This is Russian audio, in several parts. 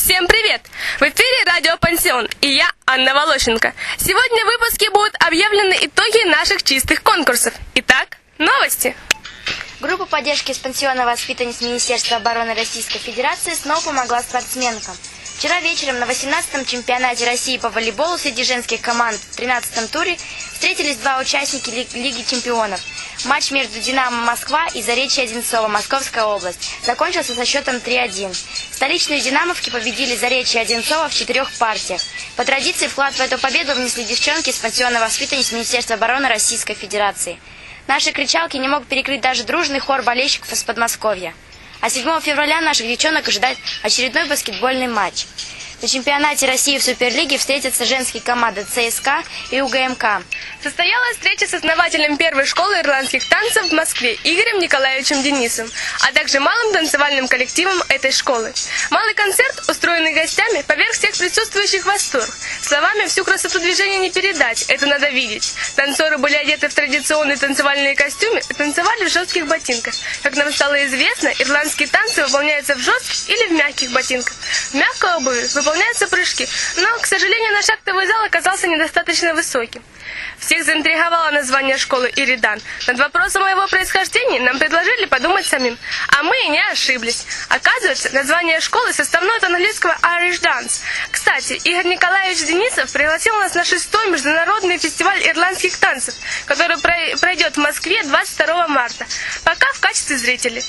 Всем привет! В эфире радио «Пансион» и я, Анна Волощенко. Сегодня в выпуске будут объявлены итоги наших чистых конкурсов. Итак, новости. Группа поддержки из пансиона воспитанниц Министерства обороны Российской Федерации снова помогла спортсменкам. Вчера вечером на 18-м чемпионате России по волейболу среди женских команд в 13-м туре встретились два участника Лиги чемпионов. Матч между «Динамо Москва» и «Заречье Одинцово», Московская область, закончился со счетом 3-1. Столичные «Динамовки» победили «Заречье Одинцово» в 4 партиях. По традиции вклад в эту победу внесли девчонки из пансиона воспитанниц Министерства обороны Российской Федерации. Наши кричалки не мог перекрыть даже дружный хор болельщиков из Подмосковья. А 7 февраля наших девчонок ожидает очередной баскетбольный матч. На чемпионате России в Суперлиге встретятся женские команды ЦСКА и УГМК. Состоялась встреча с основателем первой школы ирландских танцев в Москве Игорем Николаевичем Денисом, а также малым танцевальным коллективом этой школы. Малый концерт, устроенный гостями, поверг всех присутствующих в восторг. Словами всю красоту движения не передать, это надо видеть. Танцоры были одеты в традиционные танцевальные костюмы и танцевали в жестких ботинках. Как нам стало известно, ирландские танцы выполняются в жестких или в мягких ботинках. В мягкой обуви выполняются прыжки, но, к сожалению, наш актовый зал оказался недостаточно высоким. Всех заинтриговало название школы «Иридан». Над вопросом о его происхождении нам предложили подумать самим. А мы и не ошиблись. Оказывается, название школы составное от английского «Irish Dance». Кстати, Игорь Николаевич Денисов пригласил нас на 6-й международный фестиваль ирландских танцев, который пройдет в Москве 22 марта. Пока в качестве зрителей.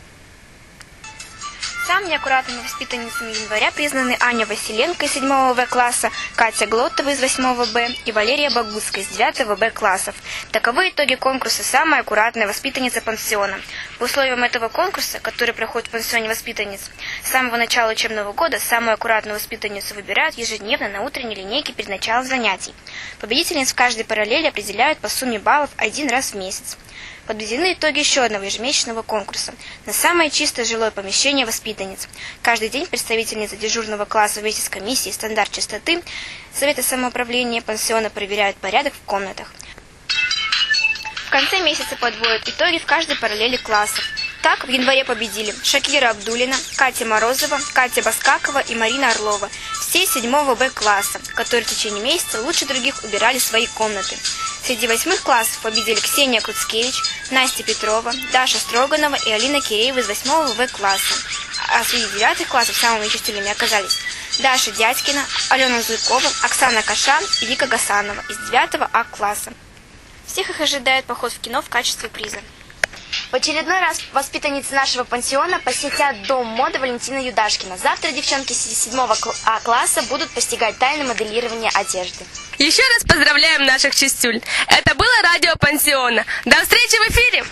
Самыми аккуратными воспитанницами января признаны Аня Василенко из 7 В класса, Катя Глотова из 8 Б и Валерия Богуцкая из 9 Б классов. Таковы итоги конкурса «Самая аккуратная воспитанница пансиона». По условиям этого конкурса, который проходит в пансионе воспитанниц, с самого начала учебного года самую аккуратную воспитанницу выбирают ежедневно на утренней линейке перед началом занятий. Победительниц в каждой параллели определяют по сумме баллов один раз в месяц. Подведены итоги еще одного ежемесячного конкурса на самое чистое жилое помещение воспитанниц. Каждый день представительницы дежурного класса вместе с комиссией «Стандарт чистоты» Совета самоуправления пансиона проверяют порядок в комнатах. В конце месяца подводят итоги в каждой параллели классов. Так, в январе победили Шакира Абдулина, Катя Морозова, Катя Баскакова и Марина Орлова, все 7 Б класса, которые в течение месяца лучше других убирали свои комнаты. Среди 8 классов победили Ксения Куцкевич, Настя Петрова, Даша Строганова и Алина Киреева из 8 В класса. А среди 9 классов самыми чистыми оказались Даша Дядькина, Алена Зуйкова, Оксана Кашан и Вика Гасанова из 9 А класса. Всех их ожидает поход в кино в качестве приза. В очередной раз воспитанницы нашего пансиона посетят Дом моды Валентина Юдашкина. Завтра девчонки с 7 А класса будут постигать тайны моделирования одежды. Еще раз поздравляем наших чистюль. Это было радио «Пансиона». До встречи в эфире!